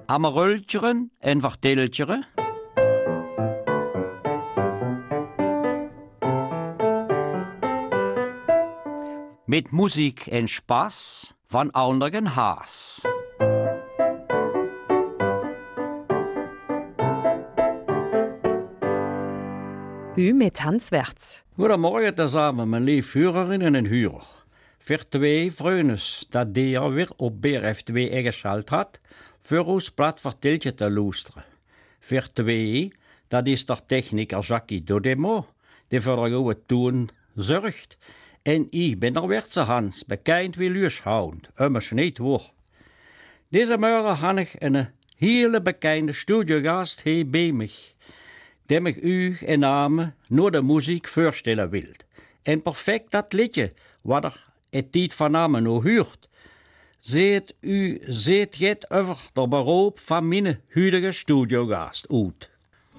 Amaröltjeren en verteltjeren. Mit Musik en Spaß van anderen Haas. U met Hans Werts. Goedemorgen tezamen, mijn lieve Führerinnen en Führer. Voor twee vreugdes dat die weer op BRF2 ingeschaltet had, voor ons plat verteltje te luisteren. Voor twee, dat is de techniker Jackie Dodemo, die voor de goede toon zorgt. En ik ben de Wertse Hans, bekend wie Luushound, immers niet waar. Deze morgen had ik een hele bekende studiogast hier bij mij, dem ik u in namen naar de muziek voorstellen wil. En perfect dat liedje, wat er het tijd van namen nog huurt. Ziet het over de beroep van mijn huidige studiogast uit.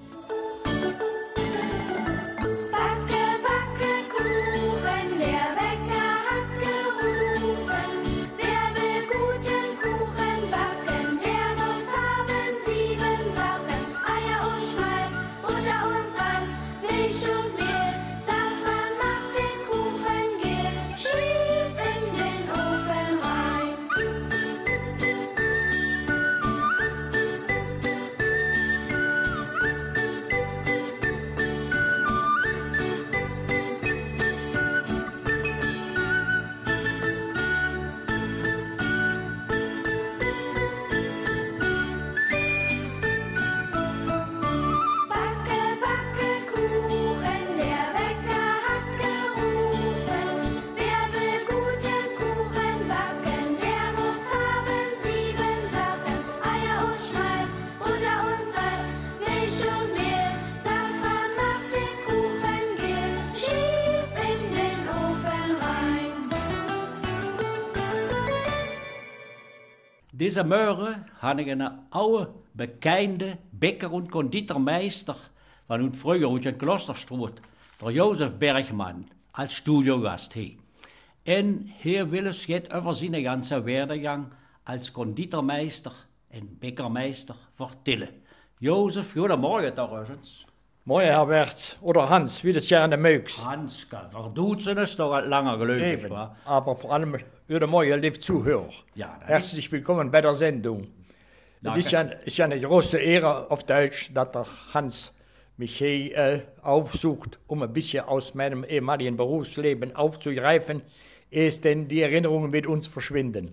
Deze morgen had ik een oude, bekende Bäcker- und Konditormeister van uns früher uit een Klosterstraat, der Josef Bergmann, als Studiogast hier. En hier will es jetzt over zijn ganze Werdegang als Konditormeister en Bäckermeister vertellen. Josef, goedemorgen toch eens. Mooi, Herr Wertz, oder Hans, wie das gerne mögt. Hanska, verduzen ist doch langer gelöst, Eben, wa? aber vor allem goedemorgen, lieve Zuhörer. Ja, das Herzlich willkommen bei der Sendung. Danke. Es ist ja eine große Ehre auf Deutsch, dass der Hans mich hier aufsucht, um ein bisschen aus meinem ehemaligen Berufsleben aufzugreifen, ehe denn die Erinnerungen mit uns verschwinden.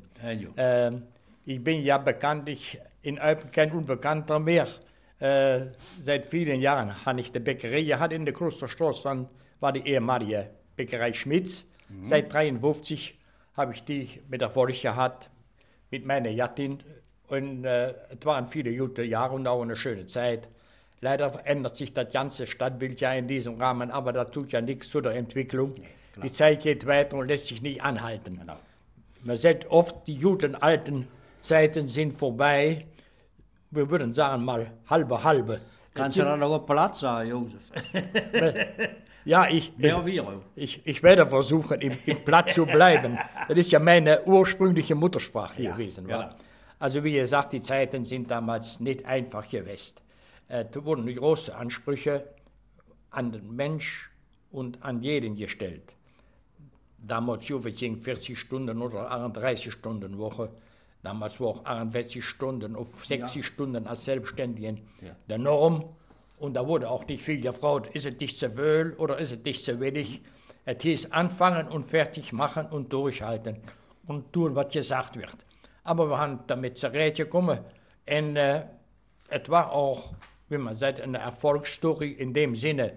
Ich bin ja bekanntlich in Eupen kein Unbekannter mehr. Seit vielen Jahren habe ich die Bäckerei gehabt in der Klosterstraße, dann war die ehemalige Bäckerei Schmitz. Seit 1953 habe ich die mit Erfolg gehabt, mit meiner Gattin. Und es waren viele gute Jahre und auch eine schöne Zeit. Leider verändert sich das ganze Stadtbild ja in diesem Rahmen, aber das tut ja nichts zu der Entwicklung. Nee, die Zeit geht weiter und lässt sich nicht anhalten. Genau. Man sagt oft, die guten alten Zeiten sind vorbei. Wir würden sagen mal halbe. Kannst du da noch auf Platz sagen, Josef? Ja, ich werde versuchen, im Platz zu bleiben. Das ist ja meine ursprüngliche Muttersprache gewesen. Ja. Also wie gesagt, die Zeiten sind damals nicht einfach gewesen. Da wurden große Ansprüche an den Mensch und an jeden gestellt. Damals ging 40 Stunden oder 31 Stunden Woche. Damals war auch 41 Stunden auf 60 Stunden als Selbstständigen der Norm. Und da wurde auch nicht viel gefragt, ist es nicht zu viel oder ist es nicht zu wenig. Es hieß anfangen und fertig machen und durchhalten und tun, was gesagt wird. Aber wir haben damit zurechtgekommen. Und es war auch, wie man sagt, eine Erfolgsstory in dem Sinne,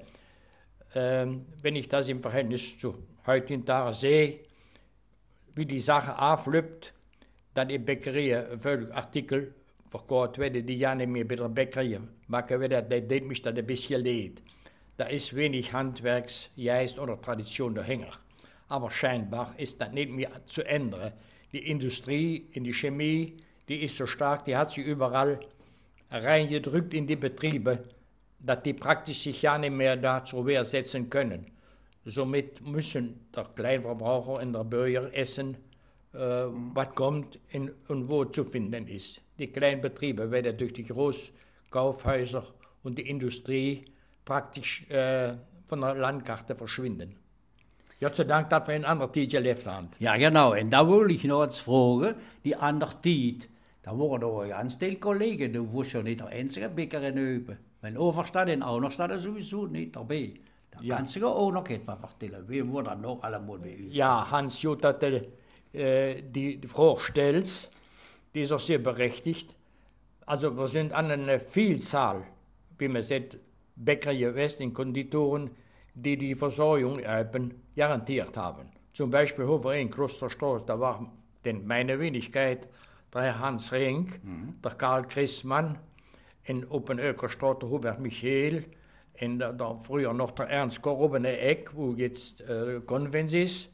wenn ich das im Verhältnis zu heutigen Tagen sehe, wie die Sache auflöpt, dat in Bäckerien veel Artikel verkauft werden, die ja nicht mehr bei der Bäckerei machen werden. Das deed mich dat ein bisschen leid. Da ist wenig Handwerksgeist oder Tradition dahinter. Aber scheinbar ist das nicht mehr zu ändern. Die Industrie, in die Chemie, die ist so stark, die hat sich überall reingedrückt in die Betriebe, dass die praktisch sich ja nicht mehr da zur Wehr setzen können. Somit müssen der Kleinverbraucher und der Bürger essen, was kommt und wo zu finden ist. die kleinen Betriebe werden durch die Großkaufhäuser und die Industrie praktisch von der Landkarte verschwinden. Gott sei Dank, dass wir in anderen Zeit gelebt haben. Ja, genau. Und da will ich noch etwas fragen. Die andere Zeit, da waren auch ganz viele Kollegen, du warst ja nicht der einzige Bäcker in Öben. Weil Overstadt und Aunerstadt sowieso nicht dabei. Da kannst du ja auch noch etwas erzählen. Wie wurde dann noch allemal bei uns? Ja, Hans, gut, dass du die Frage stellst, die ist auch sehr berechtigt. Also wir sind an einer Vielzahl, wie man sagt, Bäcker gewesen in Konditoren, die Versorgung garantiert haben. Zum Beispiel Hofer in Klosterstraße, da war denn meine Wenigkeit, der Herr Hans Rink, der Karl Christmann, in Open-Ökerstraße der Hubert Michael, und da früher noch der Ernst Korobene Eck, wo jetzt Konvents ist.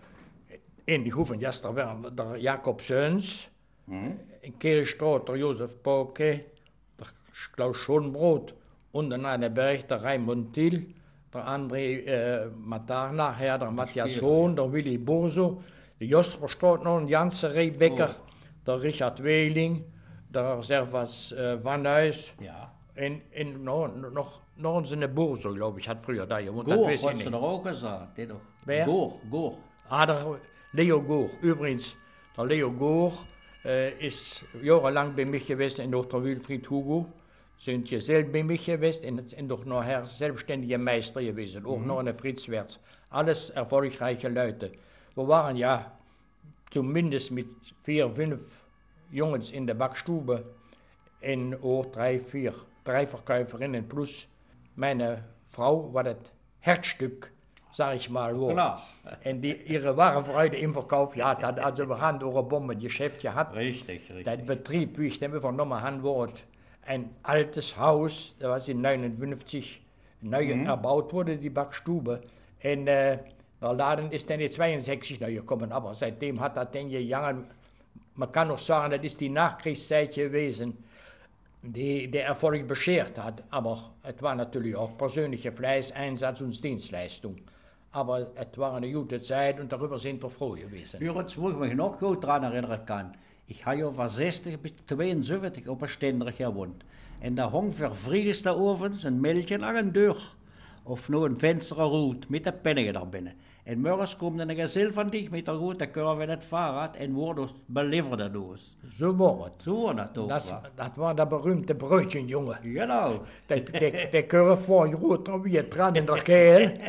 In die Hofen, ja, da waren der Jakob Söns, in Kirchstraße der Josef Pauke, der Klaus Schonbrot und dann eine Berg der Raimund Thiel, der André Matar nachher, der Matthias Hohn, der Willy Burso, der Josperstraße noch ein ganzer Rebäcker, der Richard Wehling, der Servas Vanhuis. Ja. Und noch so eine Burso, glaube ich, hat früher da gewohnt. Goch, hast du doch auch gesagt. Wer? Goch. Ah, der Leo Goch. Übrigens, der Leo Goch ist jahrelang bei mich gewesen und auch der Wilfried Hugo sind hier selbst bei mich gewesen und doch nachher selbstständige Meister gewesen, auch noch eine Fritz Wertz. Alles erfolgreiche Leute. Wir waren ja zumindest mit 4, 5 Jungs in der Backstube und auch 3 Verkäuferinnen plus meine Frau war das Herzstück, sag ich mal. Klar. Und ihre wahre Freude im Verkauf gehabt hat. Also wir haben auch ein Bombengeschäft gehabt. Richtig. Der Betrieb, wie ich den übernommen habe, war ein altes Haus, das in 1959 neu erbaut wurde, die Backstube. Und der Laden ist dann in 62 neu gekommen, aber seitdem hat das dann gegangen. Man kann auch sagen, das ist die Nachkriegszeit gewesen, die der Erfolg beschert hat. Aber es war natürlich auch persönlicher Fleiß, Einsatz und Dienstleistung. Aber es war eine gute Zeit und darüber sind wir froh gewesen. Übrigens, wo ich mich noch gut daran erinnern kann, ich habe ja von 60 bis 72 auf der Ständer gewohnt. Und da hing für Friedes da ovens ein Mädchen an den Tür auf nur ein Fensterrut mit der Penne da binnen. Und morgens kommt eine Gesell von dich mit der roten Kurve in das Fahrrad und wurde beliefert aus. So war es. So war das doch. Das war der berühmte Brötchenjunge. Genau. Der Kurve war rot wie dran in der Kehl.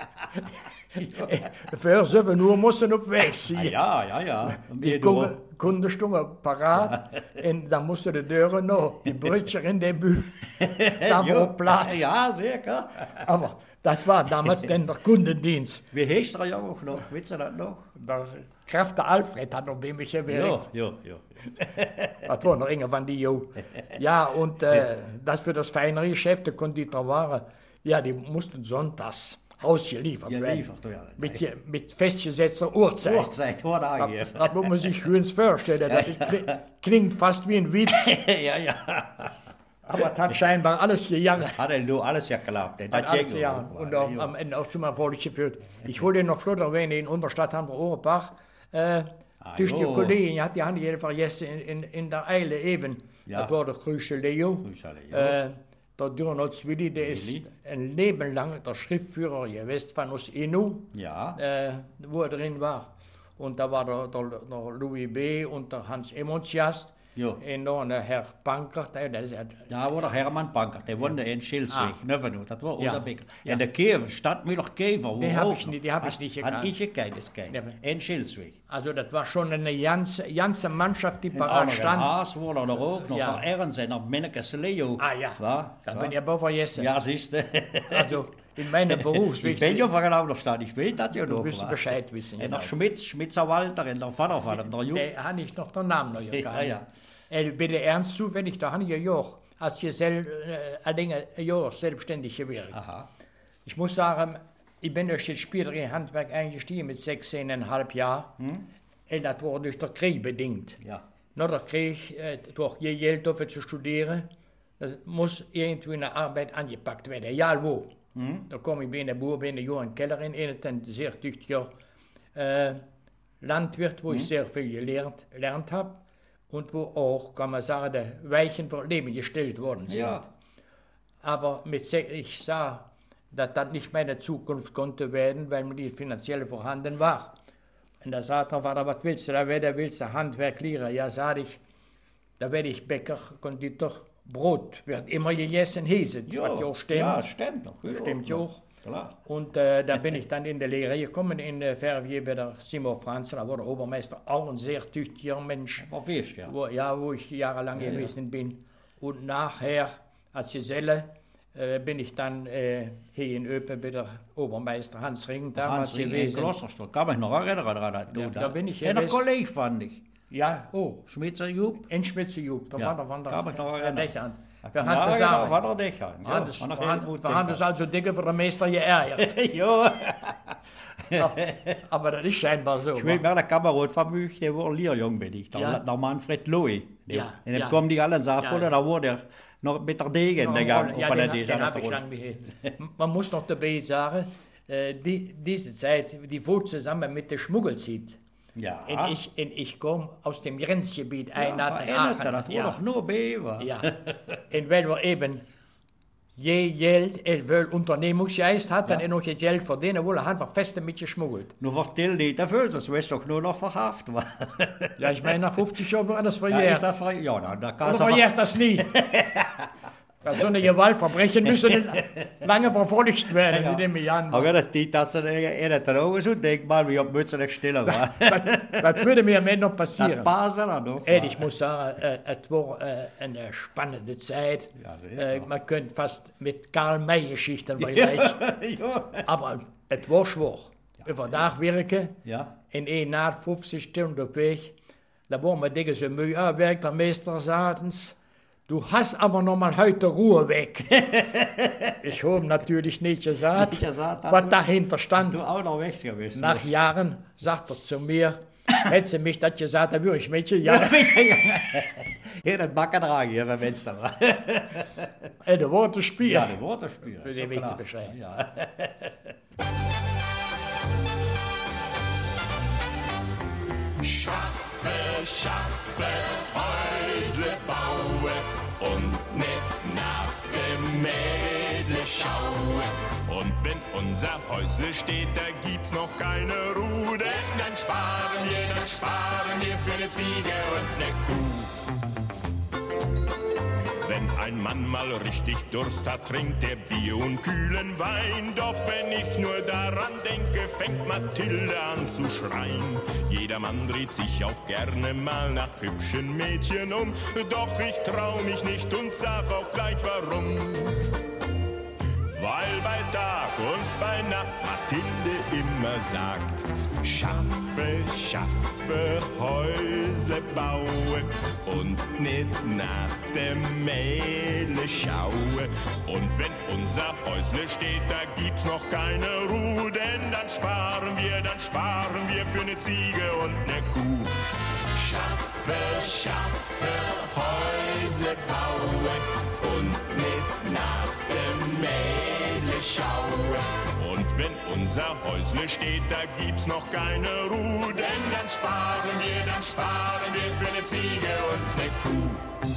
Für 7 Uhr mussten auf Weg sein. Ja. Die Kundenstunde parat und dann mussten die Dören noch, die Brötchen in der Bühne, auf Platz. Ja, sicher. Aber das war damals dann der Kundendienst. Wie heißt der Junge noch? Wisst ihr das noch? Der Kräfter Alfred hat noch bei mich gewirkt. Ja. Das war noch irgendwann die Jo. Ja, und das für das feinere Geschäft, der Konditorware, ja, die mussten sonntags ausgeliefert werden. Mit festgesetzter Uhrzeit. Das muss man sich höchstens vorstellen. Das klingt fast wie ein Witz. Ja. Aber es hat scheinbar alles gegangen. Hat er nur alles geklappt. Alles gegangen. Und am Ende auch zum Erfolg geführt. Ich wollte noch flott erwähnen, in Unterstadt haben wir Ohrenbach. Durch die Kollegen, die haben die vergessen in der Eile eben. Ja. Das war der Grüße Leo. Der Dürnolz Willi, der ist ein Leben lang der Schriftführer gewesen von uns Innu, wo er drin war. Und da war der Louis B. und der Hans Emontiast. Und noch der Herr Pankert. Da war der Hermann Pankert, der wohnte in Schilsweg, Neuvenu, das war unser Bäcker. Und der Käfer, Stadtmüller Käfer. Die habe ich nicht gekannt. Hat ich gekannt, das in Schilsweg. Also das war schon eine ganze Mannschaft, die parat stand. Der Haas war da auch noch, der Ehrensen, der Mennekes Leo. Da bin ich aber vergessen. Ja, siehst du. Also in meinem Berufsweg. Ich bin ja von Lauterstadt, ich weiß das ja noch. Du wirst Bescheid wissen. Und der Schmitzer Walter, der Vater von ihm, der Junge. Der habe ich noch den Namen noch gekannt. Bei der Ernst zufällig, da habe ich ein Jahr, als ich ein Jahr selbstständig gewirkt. Ich muss sagen, ich bin durch das spätere Handwerk eingestiegen mit 16,5 Jahren. Und das war durch den Krieg bedingt. Nach dem Krieg, durch je Geld dafür zu studieren, das muss irgendwie eine Arbeit angepackt werden, egal wo. Da komme ich bei einer Bauer, bei einer Johann Kellerin, ein sehr tüchtiger Landwirt, wo ich sehr viel gelernt habe. und wo auch, kann man sagen, die Weichen für Leben gestellt worden sind. Ja. Aber ich sah, dass das nicht meine Zukunft konnte werden, weil mir die finanzielle vorhanden war. Und da sagte er, was willst du? Da willst du Handwerklehrer. Ja, sage ich, da werde ich Bäcker, Konditor, Brot wird immer gegessen, hieß ja, was ja auch stimmt. Ja, stimmt. Stimmt ja auch. Klar. Und da bin ich dann in der Lehre gekommen, in Verviers bei der Simon Franzen, da war der Obermeister auch ein sehr tüchtiger Mensch. Verviers, ja. Wo ich jahrelang gewesen bin. Und nachher, als Geselle, bin ich dann hier in Öpen bei der Obermeister Hans Ring damals gewesen. In Klosterstadt, kann mich noch erinnern daran. Da bin ich gewesen. Ein Kollege fand ich. Ja, oh. Schmitzer-Jub? In Schmitzer-Jub, da war der kann mich noch erinnern. Wir haben zusammen. War der Dächer. Wir haben uns also dicker für den Meister geärgert. Ja. Aber das ist scheinbar so. Ich will mir der Kamerad von mich, der war Lehrjung bin ich. Der Manfred Louis. Ja. Und dann kommen die alle Sachen, da war der noch mit der Degen gegangen. Ja, den habe ich lange gehört. Man muss noch dabei sagen, diese Zeit, die wohl zusammen mit der Schmuggelzeit. Ja. Und ich komme aus dem Grenzgebiet ein nach den Aachen. Das war doch nur Bever. Ja. Und weil wir eben je Geld, weil Unternehmungsgeist hat, dann noch Geld verdienen, wollen einfach fest mit geschmuggelt. Nur vertell nicht dafür, das wirst doch nur noch verhaftet. Ja, ich meine, nach 50 Jahren wird das verjährt. Ja, ist das verjährt? Ja, da kann es verjährt das nie. So eine Gewaltverbrechen müssen nicht lange verfolgt werden, ja. In dem Jahren. Aber das ist das in der Droge so, denk mal, wie ob Mütze nicht stiller war. Was würde mir am Ende noch passieren? Das Basel noch. Ich muss sagen, es war eine spannende Zeit. Ja, man könnte fast mit Karl May Geschichten vergleichen. Ja. Aber es war schwer. Ja. Über Nachwirken, in nach 50 Stunden auf Weg, da waren wir dicker so Mühe abwerkt, der Meister sagtens, du hast aber noch mal heute Ruhe weg. Ich habe natürlich nicht gesagt, was dahinter stand. Du auch noch weg gewesen. Nach Jahren sagt er zu mir, hätte sie mich das gesagt, dann würde ich Mädchen ja. Ja, das Backenragen hier, wenn es da war. Der Wortespiel. Ja, der Wortespiel. Für den Weg zu beschreiben. Ja. Schaffe, Häusle baue und nicht nach dem Mädle schaue. Und wenn unser Häusle steht, da gibt's noch keine Ruhe, denn dann sparen wir für eine Ziege und eine Kuh. Wenn ein Mann mal richtig Durst hat, trinkt er Bier und kühlen Wein. Doch wenn ich nur daran denke, fängt Mathilde an zu schreien. Jeder Mann dreht sich auch gerne mal nach hübschen Mädchen um. Doch ich trau mich nicht und sag auch gleich warum. Weil bei Tag und bei Nacht Mathilde immer sagt, schaffe, Häusle baue und nicht nach dem Mädle schaue. Und wenn unser Häusle steht, da gibt's noch keine Ruhe, denn dann sparen wir für eine Ziege und eine Kuh. Schaffe, Häusle baue und nicht nach dem Mädle schaue. Und wenn unser Häusle steht, da gibt's noch keine Ruhe, denn dann sparen wir für eine Ziege und eine Kuh.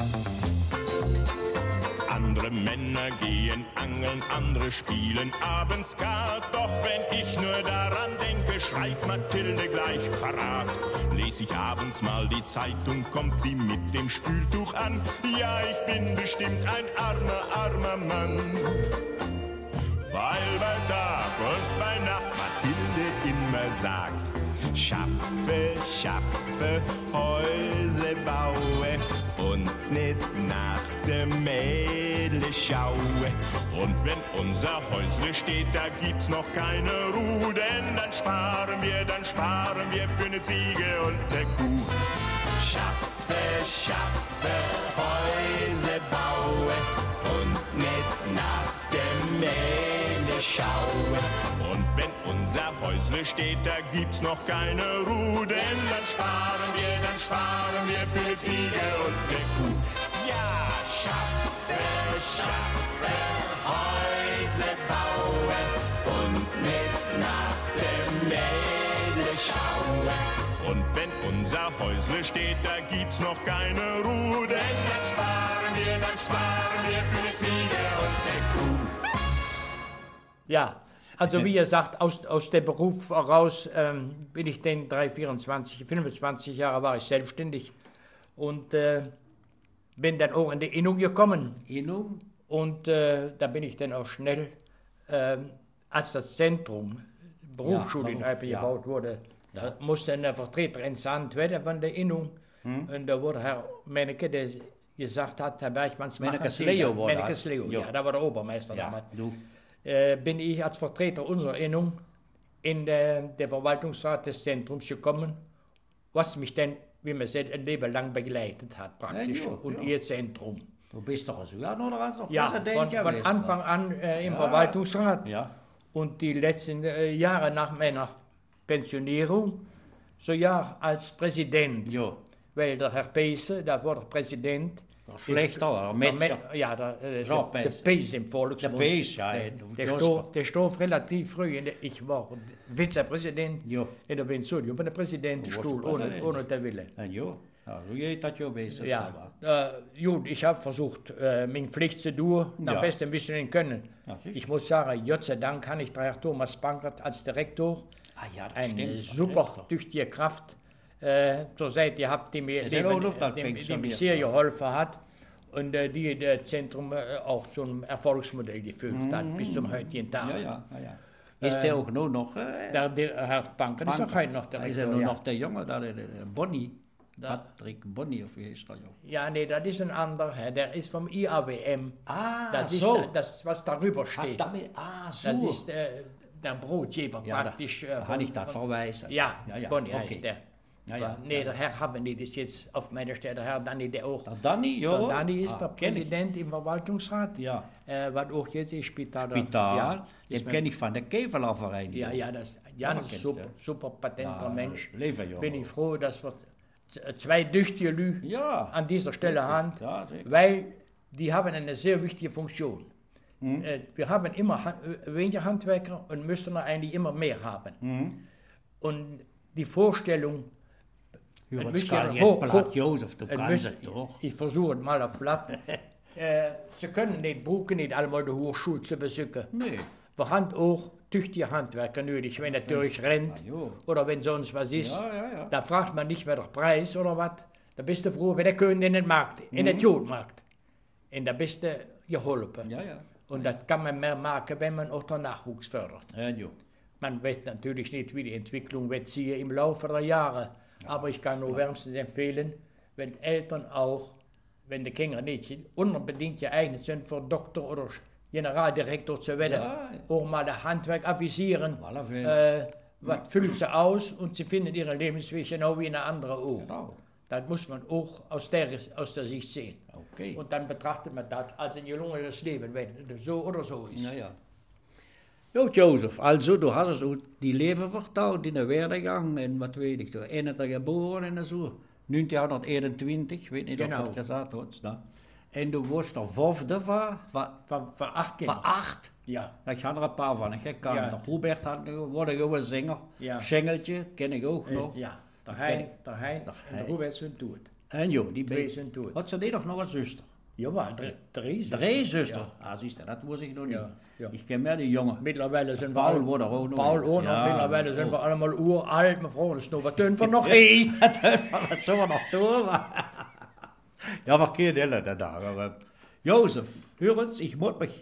Andere Männer gehen angeln, andere spielen abends Skat. Doch wenn ich nur daran denke, schreit Mathilde gleich Verrat. Lese ich abends mal die Zeitung, kommt sie mit dem Spültuch an. Ja, ich bin bestimmt ein armer Mann. Weil bei Tag und bei Nacht Mathilde immer sagt, schaffe, Häusle baue und nicht nach dem Mädle schaue. Und wenn unser Häusle steht, da gibt's noch keine Ruhe, denn dann sparen wir für eine Ziege und eine Kuh. Schaffe, Häusle baue und nicht nach dem Mädle schaue. Und wenn unser Häusle steht, da gibt's noch keine Ruhe, denn dann sparen wir für eine Ziege und eine Kuh. Ja, schaffe, Häusle baue und nicht nach dem Mädle schaue. Und wenn unser unser Häusle steht, da gibt's noch keine Ruhe. Denn dann sparen wir für eine Ziege und eine Kuh. Ja, also wie ihr sagt, aus dem Beruf heraus bin ich den 25 Jahre war ich selbstständig und bin dann auch in die Innung gekommen. Innung? Und da bin ich dann auch schnell, als das Zentrum, Berufsschule in Eipe gebaut wurde, da musste ein Vertreter entsandt werden von der Innung. Und da wurde Herr Menneke, der gesagt hat, Herr Bergmanns, Mennekes Leo war Mennekes Leo, ja, da war der Obermeister damals. Bin ich als Vertreter unserer Innung in der Verwaltungsrat des Zentrums gekommen, was mich dann, wie man sagt, ein Leben lang begleitet hat praktisch und ihr Zentrum. Du bist doch also ja noch als Präsident von Anfang an im Verwaltungsrat und die letzten Jahre nach meiner Pensionierung sogar als Präsident. Ja. Weil der Herr Peese, da war der Präsident. Schlechter, Metzger. Ja, der Peese im Volksmund. Der Peese, ja. Der stond relativ früh. Ich war Vizepräsident in der Pension. Ich bin der Präsidentenstuhl, ohne der Wille. Ja, so geht das ja besser. Ja, gut, ich habe versucht, meine Pflicht zu tun, am besten wissen können. Ja, ich muss sagen, Gott sei Dank kann ich Herr Thomas Bankert als Direktor, eine super tüchtige Kraft zur Seite gehabt, die mir sehr geholfen hat und die das Zentrum auch zum Erfolgsmodell geführt hat, bis zum heutigen Tag. Ist der auch nur noch? Der Herr Bankert ist auch heute noch der Ist er nur noch der Junge, der Bonny? Patrick Bonny, auf wie heißt der? Ja, nee, das ist ein anderer Herr, der ist vom IAWM. Das ist das, was darüber steht. So. Das ist der Brotgeber praktisch. Kann ich das verweisen? Ja, Bonny heißt der. Der Herr Havenet ist jetzt auf meiner Stelle, der Herr Danny, der auch. Der Danny, ja. Der Danny ist der Präsident im Verwaltungsrat. Ja. Was auch jetzt ist Spital. Den kenne ich von der Käferlaufverein. Ja, das ist ein super patenter Mensch. Bin ich froh, dass wir zwei tüchtige Leute an dieser Stelle haben, weil die haben eine sehr wichtige Funktion. Wir haben immer weniger Handwerker und müssen eigentlich immer mehr haben. Und die Vorstellung, Josef, du kannst es doch. Ich versuche es mal auf Blatt. Sie können nicht brauchen, nicht einmal die Hochschule zu besuchen. Nee. Wir haben auch tüchtige Handwerker nötig, wenn er durchrennt oder wenn sonst was ist. Da fragt man nicht mehr der Preis oder was. Da bist du froh, wenn der König in den Markt, in den Jodmarkt. Und da bist du geholfen. Und das kann man mehr machen, wenn man auch den Nachwuchs fördert. Man weiß natürlich nicht, wie die Entwicklung wird sich im Laufe der Jahre. Aber ich kann nur wärmstens empfehlen, wenn Eltern auch, wenn die Kinder nicht unbedingt geeignet sind für Doktor oder Generaldirektor zu werden, auch mal das Handwerk avisieren, was füllt sie aus und sie finden ihren Lebensweg genau wie eine andere auch. Das muss man auch aus der Sicht sehen. Und dann betrachtet man das als ein gelungenes Leben, wenn es so oder so ist. Ja, Josef, also du hast es die Leben vertaut in der Werdegang en wat weet ik, 21 geboren en zo, 1921, ich weiß nicht, ob du das gesagt hast. Ne? En du warst der Wofde van 8 Kinder. Van 8? Ja. Ich habe ein paar von, ich kan der Hubert wurde gewoon Sänger, Schengeltje, ken ik ook nog. Ja, der Hein en der Hubert sind tot. En joh, die twee zijn tot. Had ze die nog een zuster? Ja, drie zusters. Ja. Siehst du, das wusste ich noch nicht. Ja. Ich kenne mehr die Jungen. Mittlerweile sind Paul wir auch noch. Paul auch noch. Mittlerweile sind wir allemaal uralt. Mevrouw, das noch, was tun wir noch? Hey! Was sollen wir noch tun? Ja, wir kennen alle da. Josef, hör uns, ich muss mich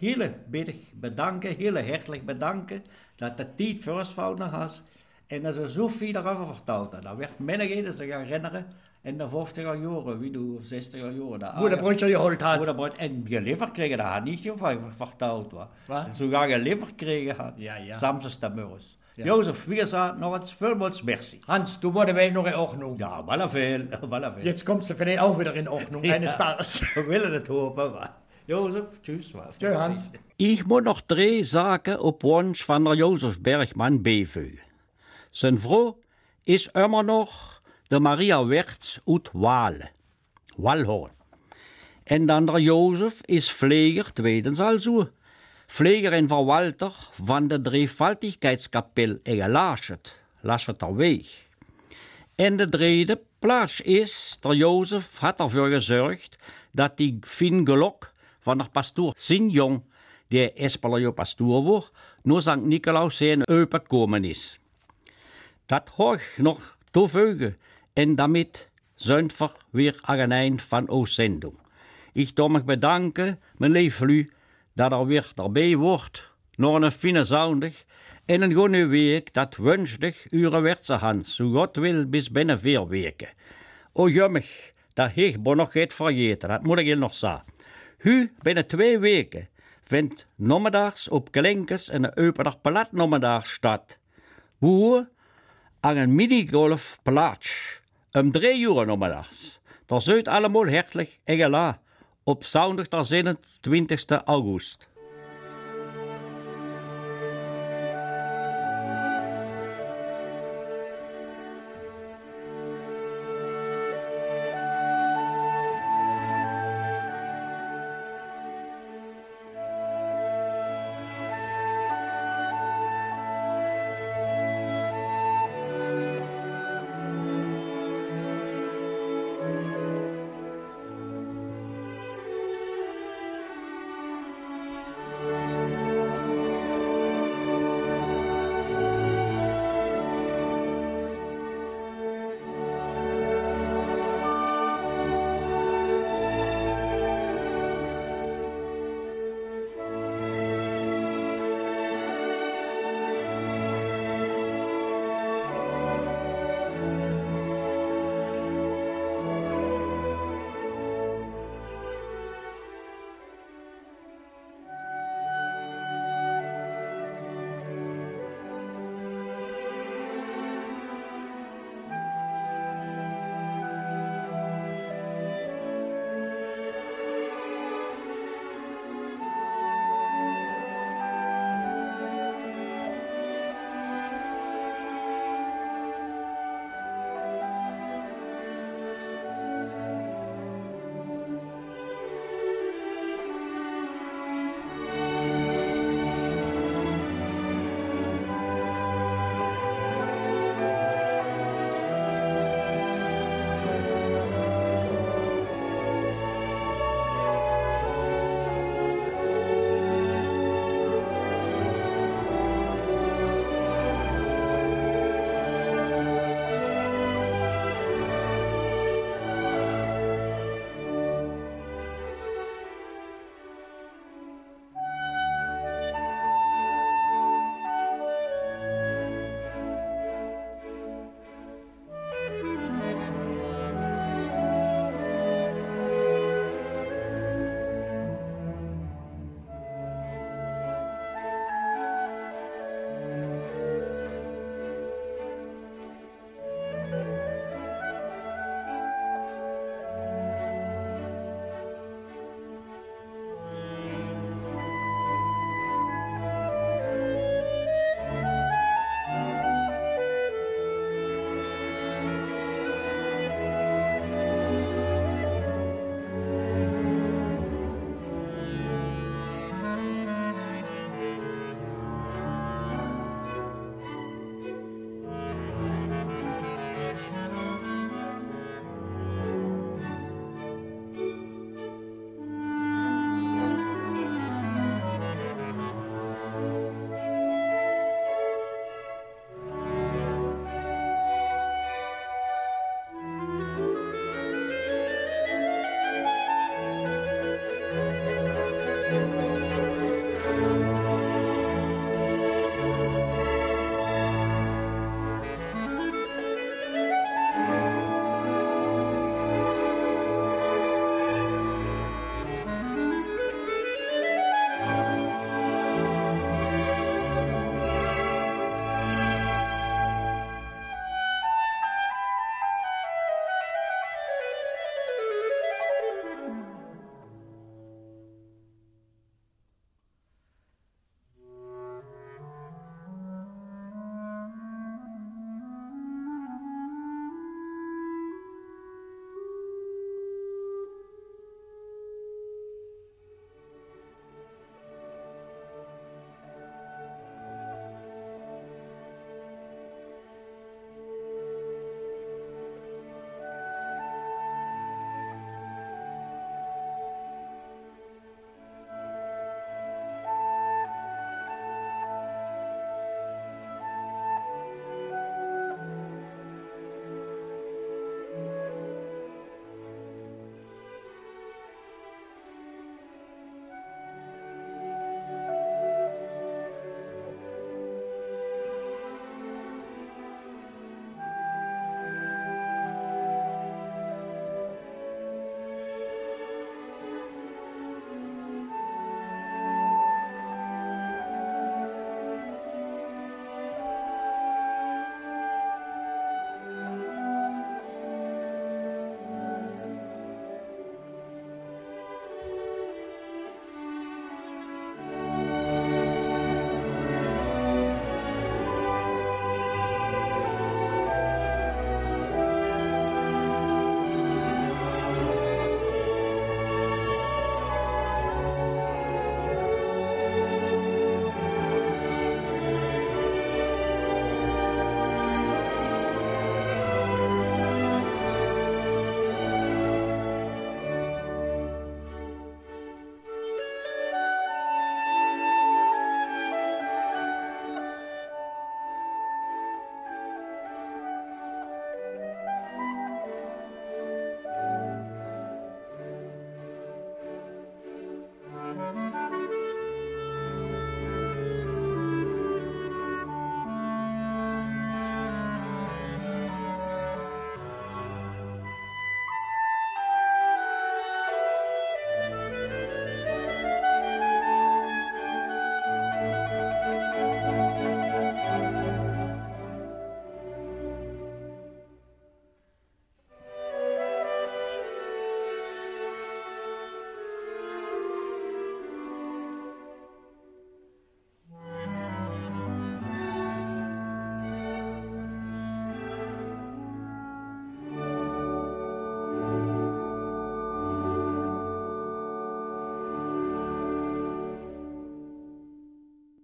heel herzlich bedanken, dass du die Zeit für uns gefunden hast und dass du so viel darüber vertelt hast. Da wird Männer sich erinnern, in de 50er Jahre, wie du 60er Jahre. Wo der Brötchen geholt hat. Wo der Brötchen, en geliefert kriegen, da hat nicht vertaut war. Was? Sogar geliefert kriegen hat. Ja. Samstagsmorgens. Ja. Josef, wie gesagt, noch eens vielmals merci. Hans, du wurde wel noch in Ordnung. Ja, weil viel. Jetzt kommst du vielleicht auch wieder in Ordnung, eines Tages. Wir willen es hopen. Josef, tschüss. Tschüss, Hans. Ich muss noch 3 Sachen op Wunsch van der Josef Bergman Beveu. Zijn vrouw is immer noch de Maria Werts uit Walhoorn. En dan der Josef is Pfleger, tweedens also. Pfleger en Verwalter van de Dreifaltigkeitskapel Lascheter Weg. En de derde Plaats is, der Jozef had ervoor gezorgd dat die fin gelok van de pastoor zijn jong, die Espelajo pastoor wordt, naar St. Nicolaus zijn uitgekomen is. Dat hoog nog toevoegen en daarmee zijn we weer aan het eind van onze zending. Ik wil me bedanken, mijn lieve u, dat er weer erbij wordt. Nog een fijne zondag en een goede week, dat wens ik uw wertse Hans, zo God wil, bis binnen 4 weken. O jummig, dat ik nog niet vergeten, dat moet ik je nog zeggen. U binnen 2 weken vindt nommedags op Klinkers en een opendag palat nommedags staat. Hoe? Aan een minigolfplaats. 3 uur nommedags. Daar zult allemaal hartelijk en gela op zondag de 27 augustus.